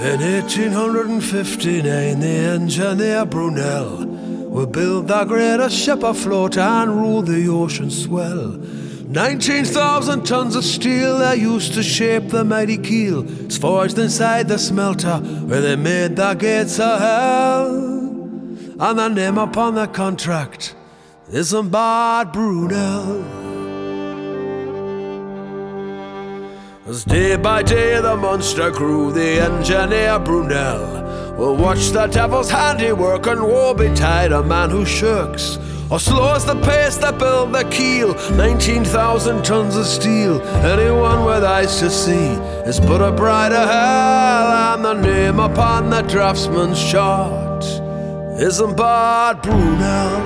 In 1859, the engineer Brunel will build the greatest ship afloat and rule the ocean swell. 19,000 tons of steel they used to shape the mighty keel. It's forged inside the smelter where they made the gates of hell. And the name upon the contract is Isambard Brunel. As day by day the monster grew, the engineer Brunel will watch the devil's handiwork, and woe betide a man who shirks or slows the pace that build the keel. 19,000 tons of steel, anyone with eyes to see is but a bride of hell. And the name upon the draftsman's chart is Isambard Brunel.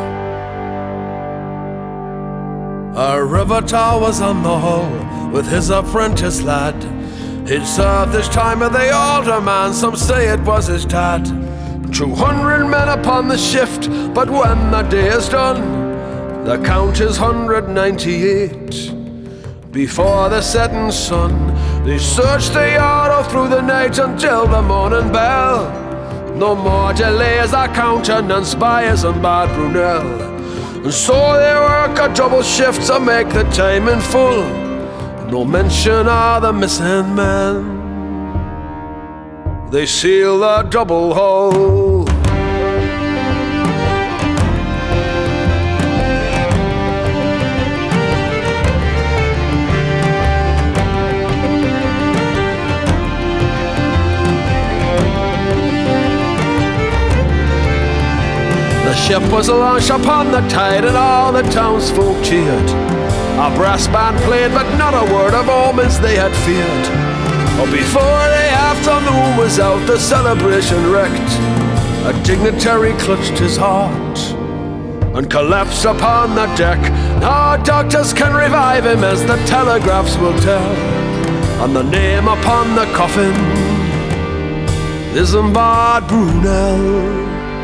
A riveter was on the hull with his apprentice lad. He'd served his time with the older man, some say it was his dad. 200 men upon the shift, but when the day is done, the count is 198. Before the setting sun, they searched the yard all through the night until the morning bell. No more delays are countenanced by Isambard Brunel. And so they work a double shift to make the time in full. No mention of the missing men. They seal the double hull. The ship was launched upon the tide, and all the townsfolk cheered. A brass band played, but not a word of omens they had feared. But before the afternoon was out, the celebration wrecked. A dignitary clutched his heart and collapsed upon the deck. Now doctors can revive him, as the telegraphs will tell. And the name upon the coffin is Isambard Brunel.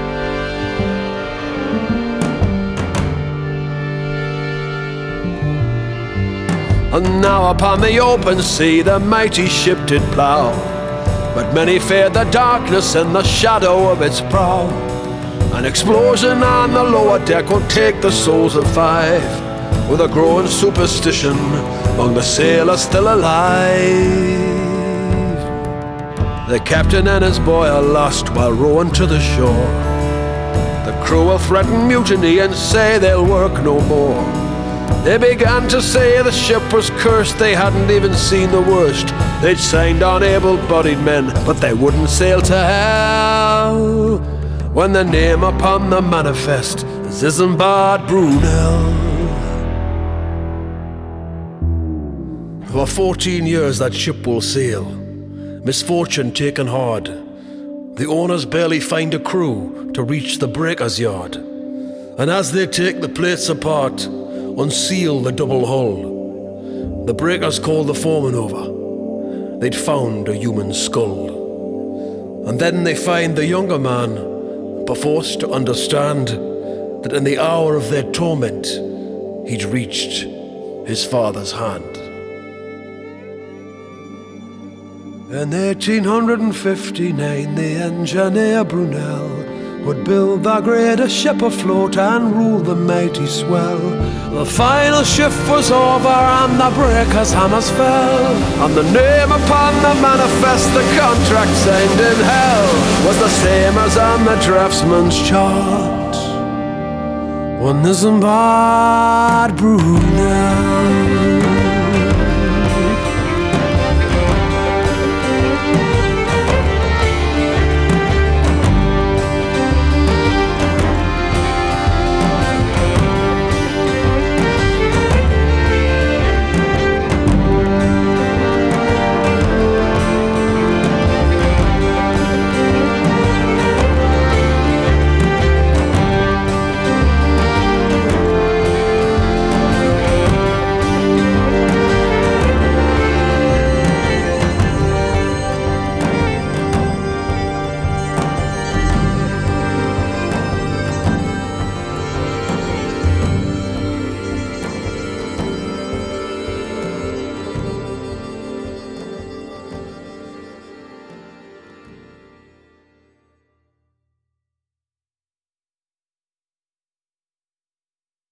And now upon the open sea the mighty ship did plough, but many feared the darkness and the shadow of its prow. An explosion on the lower deck will take the souls of 5, with a growing superstition among the sailors still alive. The captain and his boy are lost while rowing to the shore. The crew will threaten mutiny and say they'll work no more. They began to say the ship was cursed, they hadn't even seen the worst. They'd signed on able-bodied men, but they wouldn't sail to hell. When the name upon the manifest is Isambard Brunel. For 14 years that ship will sail, misfortune taken hard. The owners barely find a crew to reach the breaker's yard. And as they take the plates apart, unseal the double hull, the breakers called the foreman over. They'd found a human skull. And then they find the younger man, perforce to understand that in the hour of their torment, he'd reached his father's hand. In 1859, the engineer Brunel would build the greatest ship afloat and rule the mighty swell. The final shift was over and the breakers' hammers fell, and the name upon the manifest, the contract signed in hell, was the same as on the draftsman's chart. One Isambard Brunel.